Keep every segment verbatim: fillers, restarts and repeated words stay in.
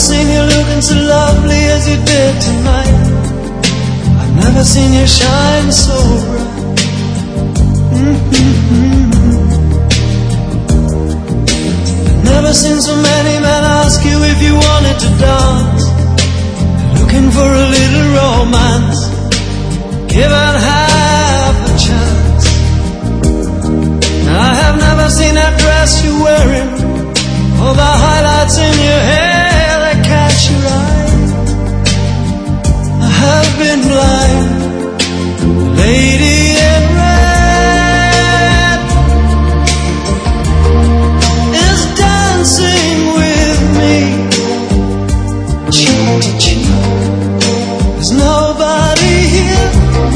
seen you looking so lovely as you did tonight. I've never seen you shine so bright. Mm-hmm. I've never seen so many men ask you if you wanted to dance. Looking for a little romance, given half a chance. I have never seen that dress you're wearing, or the highlights in your hair that catch your eye. I have been blind, lady in red is dancing with me, cheek to cheek. There's nobody here,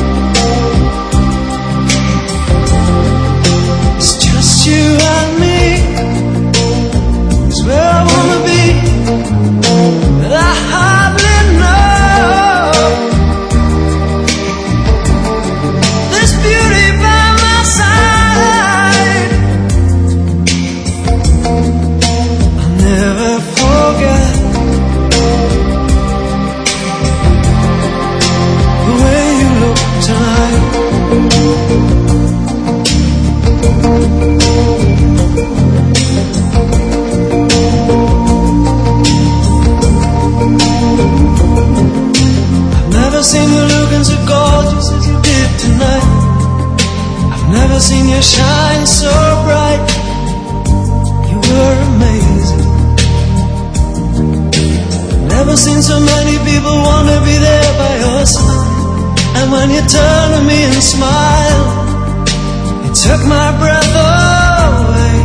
it's just you and me. It's where I wanna be, but I hardly know. This beauty by my side, I'll never forget the way you look tonight. I've never seen you looking so gorgeous as you did tonight. I've never seen you shine so bright. You were amazing. Never seen so many people want to be there by your side. And when you turned to me and smiled, it took my breath away.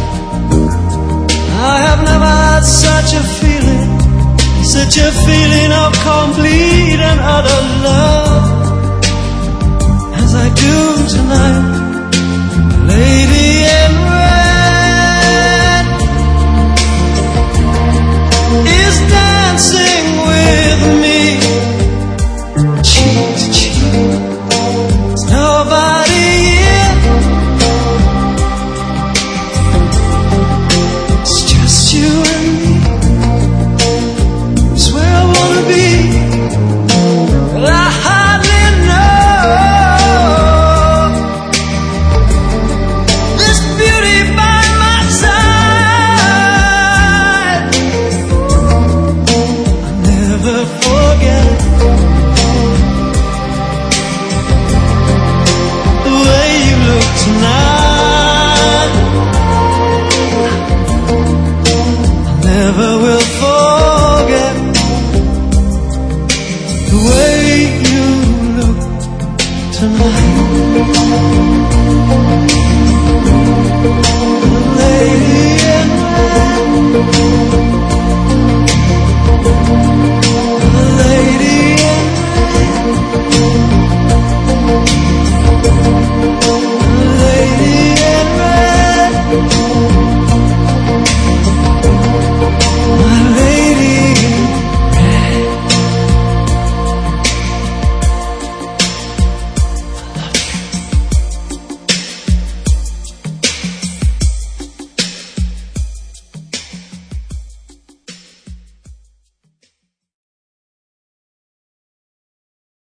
I have never had such a feeling, such a feeling of complete and utter love as I do tonight, lady.